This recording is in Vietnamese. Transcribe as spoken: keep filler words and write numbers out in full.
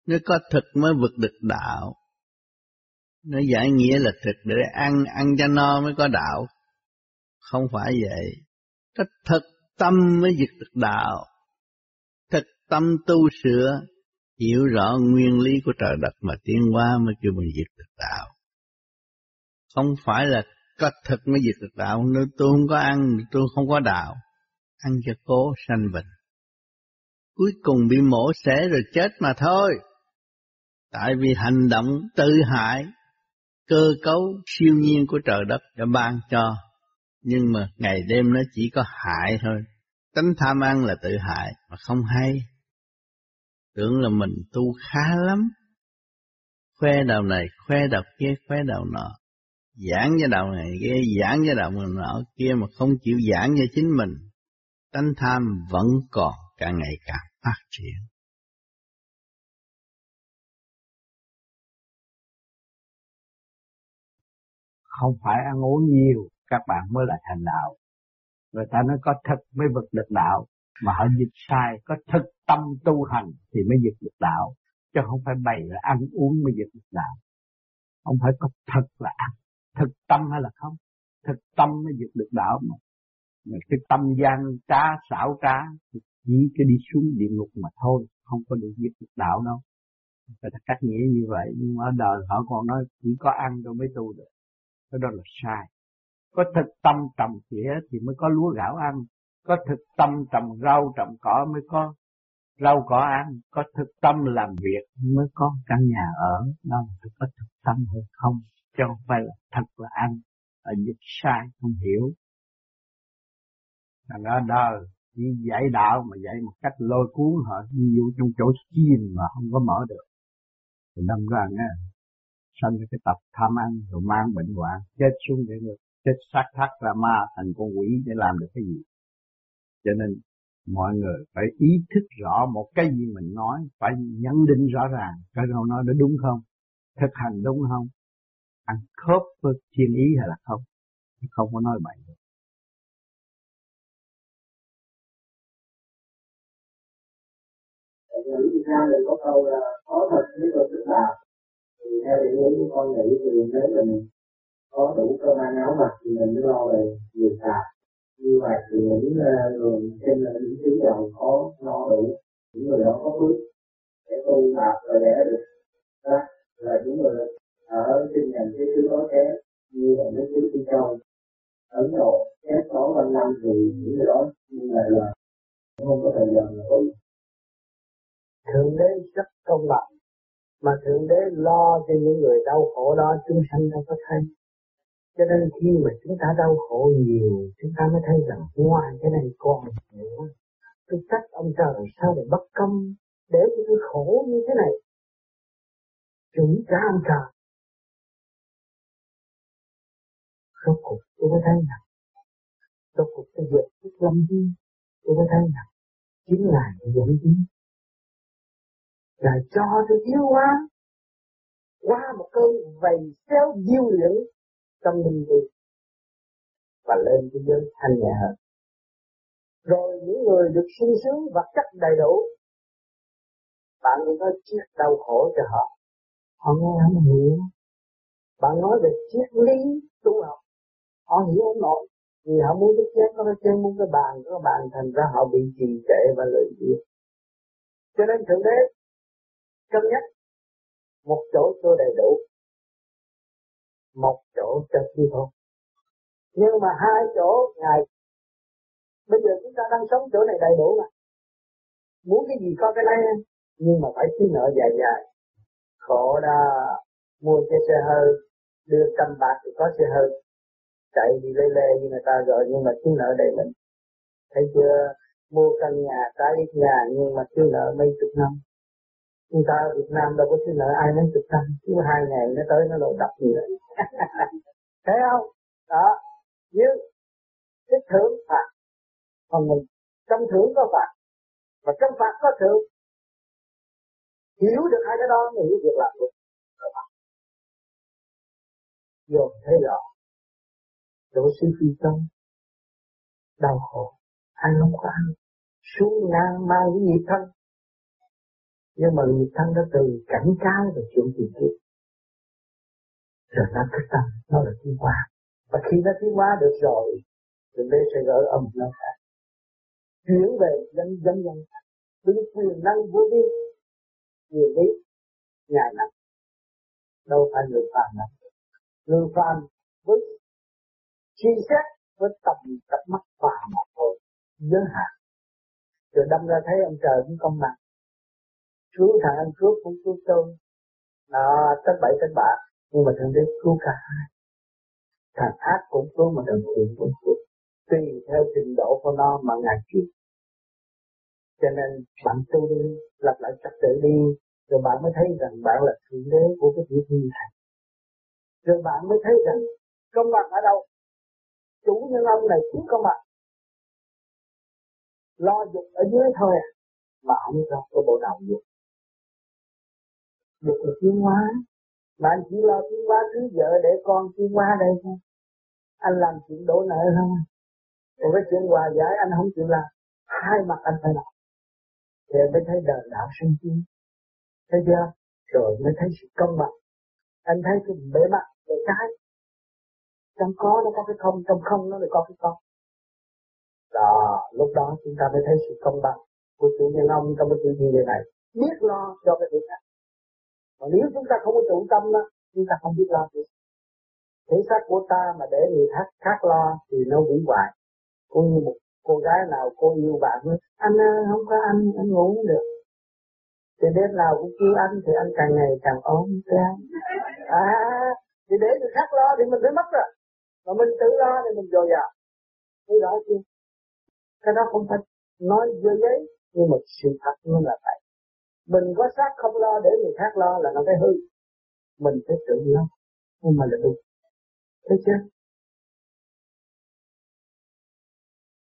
Nếu có thực mới vực được đạo. Nó giải nghĩa là thực để ăn, ăn cho no mới có đạo. Không phải vậy. Có thực tâm mới vực được đạo. Thực tâm tu sửa, hiểu rõ nguyên lý của trời đất mà tiến hóa mới kêu mình vực được đạo. Không phải là có thực mới vực được đạo. Nếu tôi không có ăn, tôi không có đạo. Ăn cho cố sanh bệnh. Cuối cùng bị mổ xẻ rồi chết mà thôi. Tại vì hành động tự hại, cơ cấu siêu nhiên của trời đất đã ban cho. Nhưng mà ngày đêm nó chỉ có hại thôi. Tánh tham ăn là tự hại mà không hay. Tưởng là mình tu khá lắm. Khoe đầu này, khoe đầu kia, khoe đầu nọ. Giảng cho đầu này kia, giảng cho đầu nọ kia mà không chịu giảng cho chính mình. Tánh tham vẫn còn càng ngày càng phát triển. Không phải ăn uống nhiều các bạn mới là thành đạo. Người ta nói có thực mới vực được đạo, mà họ dịch sai. Có thực tâm tu hành thì mới vực được đạo, chứ không phải bày là ăn uống mới vực được đạo. Không phải có thực là ăn, thực tâm hay là không. Thực tâm mới vực được đạo mà. Mà cái tâm gian trá, xảo trá thì chỉ cái đi xuống địa ngục mà thôi, không có được vực được đạo đâu. Phải là cách nghĩa như vậy, nhưng mà ở đời họ còn nói chỉ có ăn rồi mới tu được. Cái đó là sai. Có thực tâm trồng tỉa thì mới có lúa gạo ăn. Có thực tâm trồng rau trồng cỏ mới có rau cỏ ăn. Có thực tâm làm việc mới có căn nhà ở. Đó là có thực tâm hay không, chứ không phải là thật là ăn. Ở dịch sai không hiểu. Thành ra đời chỉ dạy đạo mà dạy một cách lôi cuốn họ, ví dụ trong chỗ chìm mà không có mở được. Thì đâm ra nghe sanh cái tập tham ăn rồi mang bệnh hoạn, chết xuống để ngược, chết xác thác ra ma thành con quỷ để làm được cái gì. Cho nên mọi người phải ý thức rõ một cái gì mình nói, phải nhận định rõ ràng cái câu nói đó đúng không, thực hành đúng không, ăn khớp với thiên ý hay là không, không có nói bậy được. Việt Nam mình có câu là có thật mới có thực đạo. Thì theo định hướng của con nghĩ thì nếu mình có đủ cơm ăn áo mặc thì mình mới lo về việc làm. Như vậy thì những người trên những thứ giàu có no đủ, những người đó có phước để tu tập và để được đó là những người ở trên ngành cái thứ đó kém như là mấy thứ Phi Châu, Ấn Độ, kém có quanh năm thì những người đó nhưng mà là không có thời gian là tu. Thượng Đế rất công bằng, mà Thượng Đế lo cho những người đau khổ đó chúng sanh đâu có thấy. Cho nên khi mà chúng ta đau khổ nhiều, chúng ta mới thấy rằng ngoài cái này còn nữa. Tôi trách ông trời sao để bất công, để cho tôi khổ như thế này. Chúng ta ông trời. Rốt cuộc tôi mới thấy rằng, rốt cuộc tôi vượt chút lâm đi, tôi mới thấy rằng, chính là dẫn đi. Là cho tôi thiếu hóa, qua một cơn vầy xéo diêu luyện trong mình tôi, và lên cái giới thanh nhẹ hơn. Rồi những người được sung sướng vật chất đầy đủ, bạn đi nói triết đau khổ cho họ, họ nghe không hiểu. Bạn nói về triết lý tu học, họ hiểu không nổi, vì họ muốn cái chết có cái chân, muốn cái bàn có cái bàn, thành ra họ bị trì trệ và lợi dụng. Cho nên Thượng Đế cân nhắc một chỗ cho đầy đủ, một chỗ cho thiếu thốn. Nhưng mà hai chỗ Ngài, bây giờ chúng ta đang sống chỗ này đầy đủ mà, muốn cái gì có cái này, nhưng mà phải thiếu nợ dài dài. Khổ đó, mua cái xe hơi, đưa trăm bạc thì có xe hơi, chạy đi lê lê như người ta rồi, nhưng mà thiếu nợ đầy mình. Thấy chưa, mua căn nhà, trái ít nhà, nhưng mà thiếu nợ mấy chục năm. Chúng ta ở Việt Nam đâu có thiếu nợ ai mấy chục năm, cứ hai ngày nó tới nó lộ đập gì vậy. Thấy không? Đó, nhưng cái thưởng phạt, còn mình trong thưởng có phạt, và trong phạt có thưởng. Hiểu được hai cái đó mới hiểu việc làm được. Rồi thấy rõ, chỗ sư Phi Châu đau khổ, ăn không có ăn, xuống ngang mang cái nghiệp thân, Nhưng mà nghiệp thân nó từ cảnh cáo về chuyện tiền kiếp. Rồi nó thức tâm, nó là tiến hóa. Và khi nó tiến hóa được rồi, thì nó sẽ gỡ âm nó ra. Chuyển về dân dân dân. Đứng quyền năng vô biên. Nhiều biết, ngài nặng. Đâu phải người phàm nặng. Người phàm với suy xét, với tầm cặp mắt phàm mà thôi. Giới hạn. Rồi đâm ra thấy ông trời cũng công bằng. Cứu thằng ăn cướp cũng cứu tôi. Đó, tất bậy tất bạ. Nhưng mà thằng đế cứu cả hai. Thằng ác cũng cứu mà thằng thiện cũng cứu. Tùy theo trình độ của nó mà ngài cứu. Cho nên bạn tu đi, lập lại trật tự đi. Rồi bạn mới thấy rằng bạn là thượng đế của cái việc như này. Rồi bạn mới thấy rằng công bằng ở đâu? Chủ nhân ông này chỉ có mặt. Lo dục ở dưới thôi à. Mà không cho có bộ đầu dục. Dục là tiến hóa. Mà anh chỉ lo tiến hóa cưới vợ để con tiến hóa đây thôi. Anh làm chuyện đổ nợ không? Còn cái chuyện hòa giải anh không chịu làm. Hai mặt anh phải làm. Thì anh mới thấy đời đạo sinh tiến. Thấy chưa? Rồi mới thấy sự công bằng. Anh thấy cái bề mặt bề trái. Trong có nó có cái không, trong không nó lại có cái có. Đó, lúc đó chúng ta mới thấy sự công bằng của chủ nhân ông trong cái chuyện gì này. Biết lo cho cái việc khác. Mà nếu chúng ta không có chủ tâm đó, chúng ta không biết lo gì. Thể xác của ta mà để người khác, khác lo thì nó hủy hoại. Cũng như một cô gái nào cô yêu bạn nói, anh không có anh, anh ngủ không được. Thì đêm nào cũng kêu anh thì anh càng ngày càng ốm ra. À, thì để người khác lo thì mình phải mất rồi. Mà mình tự lo thì mình dồi dào. Thấy rõ chưa? Cái đó không phải nói dơ giấy, nhưng mà sự thật nó là vậy. Mình có xác không lo để người khác lo là nó phải hư. Mình phải tự lo, nhưng mà là đúng. Thấy chưa?